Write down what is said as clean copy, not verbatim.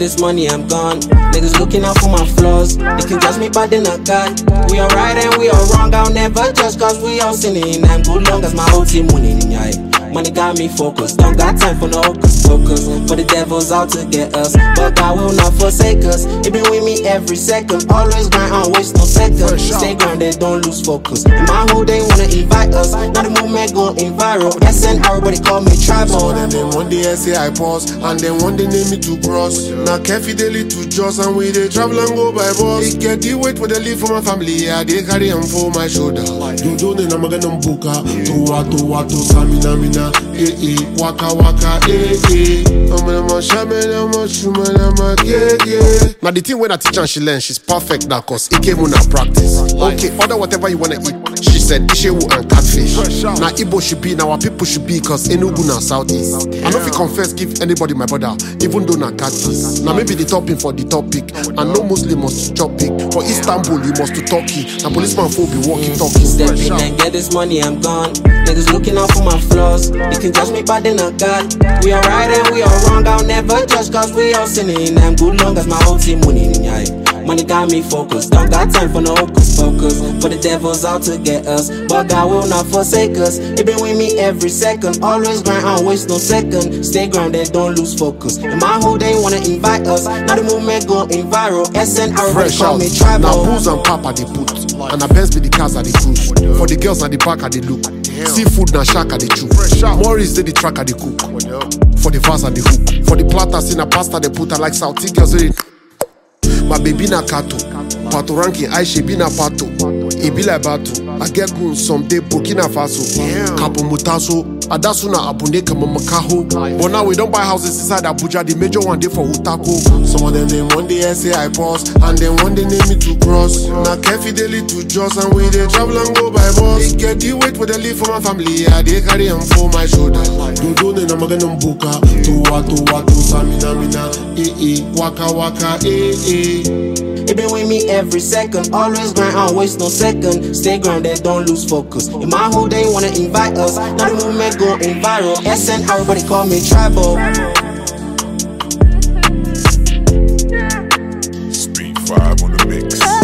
this money, I'm gone. Niggas looking out for my flaws. They can judge me, but then I got. We are right and we are wrong. I'll never judge cause we all sinning. I'm good long as my whole team winning. Money got me focused. Don't got time for no hocus pocus. For the devil's out to get us, but God will not forsake us. It been with me every second. Always grind on, waste no second. Stay grounded, don't lose focus. In my hood, they wanna invite us. Now the movement going viral. SN, everybody call me tribal. And then one day I say I pause, and then one day name me to cross. Now carefully daily to Joss, and we they travel and go by bus. They get the weight for the leave for my family. Yeah, they carry them for my shoulder. You don't know I'm gonna buka. To samina mina. Waka waka Now the thing when I teach and she learn, she's perfect now cause it came on her practice. Okay, order whatever you wanna eat. She said Ishewu and catfish. Now Igbo should be, now our people should be cause Enugu now Southeast. I know if you confess, give anybody my brother, even though not catfish. Now maybe the topping for the topic, and no Muslim must chop it. For Istanbul you must to Turkey, and policeman will be walking talking. Step in and get this money, I'm gone. Niggas looking out for my flaws. They can judge me, but then I got. We are right and we are wrong. I'll never judge cause we all sinning. I'm good long as my whole team winning. Money got me focused. Don't got time for no hocus pocus. For the devil's out to get us, but God will not forsake us. It been with me every second. Always grind on, waste no second. Stay grounded, don't lose focus. In my hood, they wanna invite us. Now the movement going viral. SN, everybody call me tribal. Now booze and papa they put, and the Benz be the cars that they cruise. For the girls at the back at the look. Seafood na shack at the chew. Morris did the track at the cook. For the vase at the hook. For the platters in a pasta they put, I like South girls. My baby na kato. Pato ranking, I she be na pato. It be like battle. I get goon someday Burkina Faso. Kapo Mutaso. Adasuna Abune Kamamakaho. But now we don't buy houses inside Abuja. The major one day for Utako. Some of them name one day I say I pause, and then one day name me to cross. Now carefully daily to Joss, and we they travel and go by bus. They get the weight for the leave for my family. Yeah, they carry them for my shoulder. You don't know I'm gonna buka. To samina mina. Waka waka It been with me every second. Always grind on, waste no second. Stay grounded, don't lose focus. In my hood, they wanna invite us. Now the movement going viral. SN, everybody call me tribal. Speed 5 on the mix.